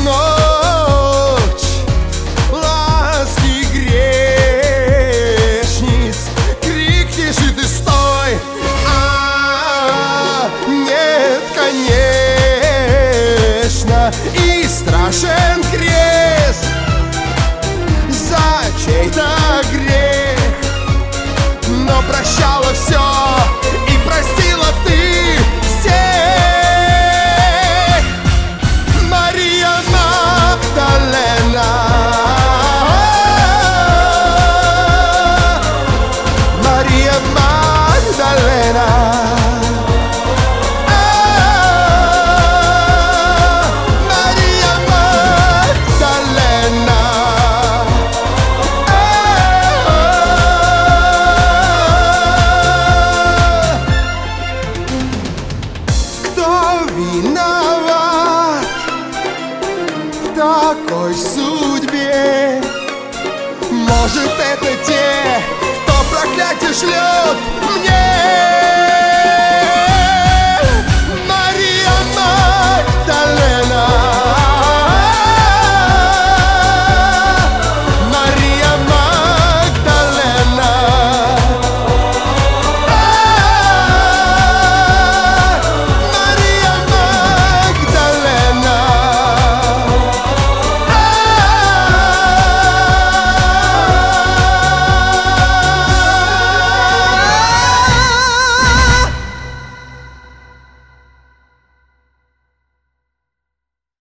ночь ласки грешниц. Крикнешь и ты стой, нет, конечно. И страшен крест за чей-то грех, но прощала все и простила ты всех. Мария Магдалена, Мария Магдалена, Мария Магдалена. Кто виноват в такой судьбе? Может, это те, кто проклятие шлет мне?